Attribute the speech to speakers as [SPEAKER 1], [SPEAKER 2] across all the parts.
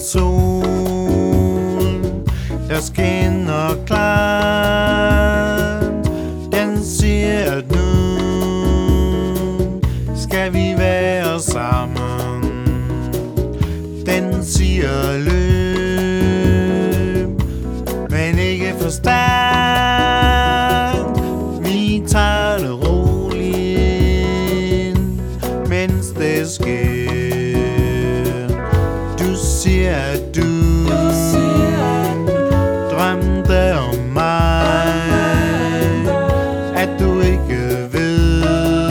[SPEAKER 1] sol, der skinner klart. Den siger, at nu skal vi være sammen. Den siger løb, men ikke for stærkt. Vi tager det roligt, mens det sker. Du siger, at du drømte om mig, at du ikke ved,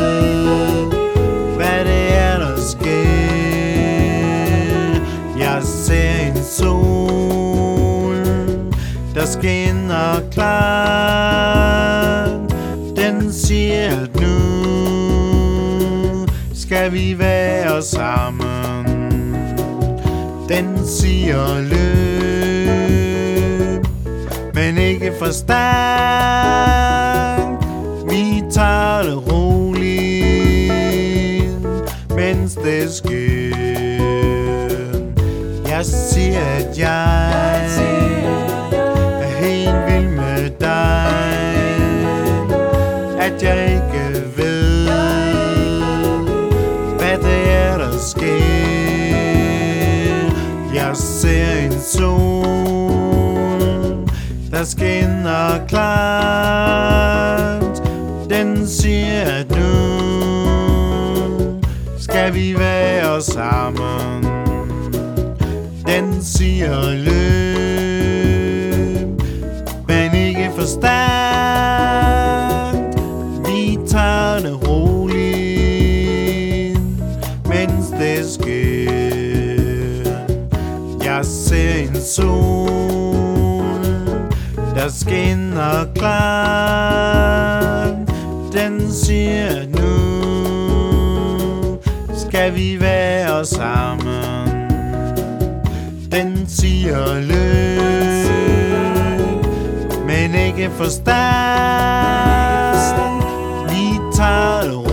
[SPEAKER 1] hvad det er, der sker. Jeg ser en sol, der skinner klart. Den siger, at nu skal vi være sammen. Den siger løb, men ikke for stærkt. Vi tager det roligt, mens det sker. Jeg siger, at jeg er helt vild med dig, at jeg ikke ved, hvad det er, der sker. Jeg ser en sol, der skinner klart. Den siger, at nu skal vi være sammen. Den siger løb, men ikke for stærkt. Vi tager det roligt, mens det sker. Jeg ser en sol, der skinner klart. Den siger, at nu skal vi være sammen. Den siger løb, men ikke for stærkt. Vi tager det